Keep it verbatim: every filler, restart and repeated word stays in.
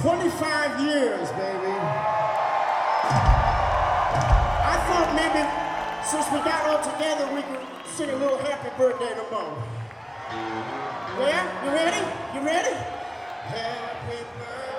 twenty-five years, baby. I thought maybe since we got all together, we could sing a little happy birthday to Mo. Yeah? You ready? You ready? Happy birthday.